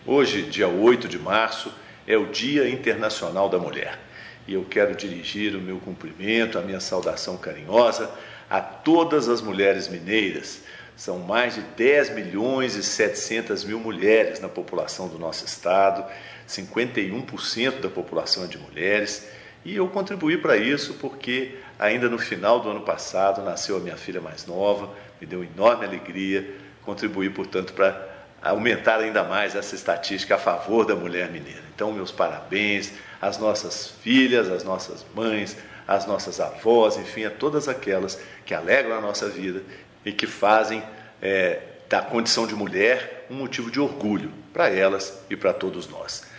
Hoje, dia 8 de março, é o Dia Internacional da Mulher. E eu quero dirigir o meu cumprimento, a minha saudação carinhosa a todas as mulheres mineiras. São mais de 10 milhões e 700 mil mulheres na população do nosso estado, 51% da população é de mulheres. E eu contribuí para isso porque ainda no final do ano passado nasceu a minha filha mais nova, me deu enorme alegria, contribuí, portanto, para aumentar ainda mais essa estatística a favor da mulher mineira. Então, meus parabéns às nossas filhas, às nossas mães, às nossas avós, enfim, a todas aquelas que alegram a nossa vida e que fazem da condição de mulher um motivo de orgulho para elas e para todos nós.